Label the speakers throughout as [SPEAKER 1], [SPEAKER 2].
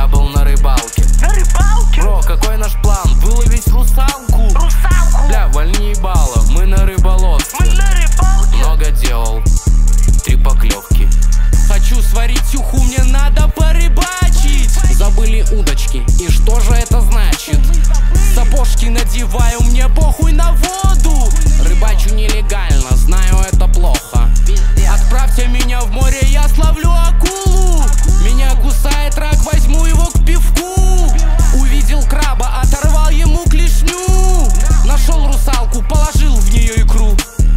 [SPEAKER 1] я был на рыбалке. Бро, какой наш план? Выловить русалку? Бля, вольни ебало, мы на рыболовстве. Много делал, 3 поклевки. Хочу сварить уху, мне надо порыбачить. Забыли удочки, и что же это значит? Сапожки надеваю, мне похуй на воду. Рыбачу нелегально, знаю, это плохо. Отправьте меня в море, я словлю акулу. Меня кусает рак, возьму его к пивку. Увидел краба, оторвал ему клешню. Нашел русалку, положил в нее икру.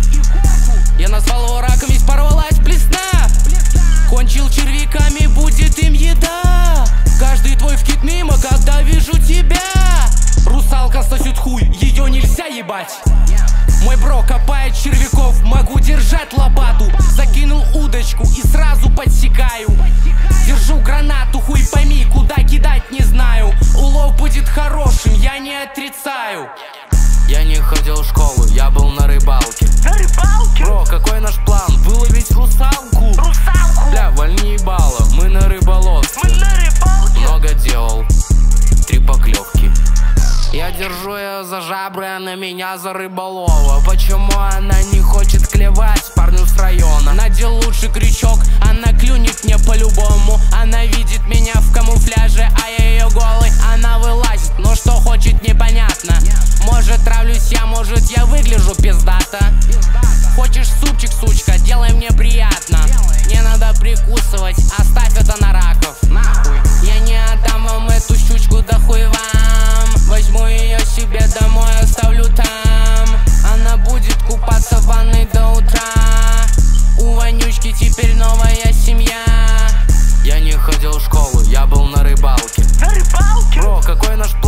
[SPEAKER 1] Я назвал его раком, ведь порвалась плесна. Кончил червяками, будет им еда. Каждый твой вкид мимо, когда вижу тебя. Русалка сосет хуй, ее нельзя ебать. Мой бро копает червяков, могу держать лопату. Закинул удочку и сразу подсекаю. Держу гранату, хуй пойми, куда кидать не знаю. Улов будет хорошим, я не отрицаю. Я не ходил в школу, я был на рыбалке. Бро, какой наш план? Выловить русалку? Бля, вольни ебало, мы на рыболовстве. Много делал, 3 поклевки. Я держу ее за жабры, она меня за рыболова. Почему она не хочет клевать парню с района? Надел лучший крючок, она клюнет мне по-любому. Она видит меня в камуфляже, а я ее голый. Она вылазит, но что хочет непонятно. Может травлюсь я, может я выгляжу пиздато. Хочешь супчик, сучка, делай мне приятно. Не надо прикусывать, оставь это на раков. Я не отдам вам эту щучку, да хуй вам. Возьму ее себе домой, оставлю там. Она будет купаться в ванной до утра. У вонючки теперь новая семья. Я не ходил в школу, я был на рыбалке. Бро, какой наш план?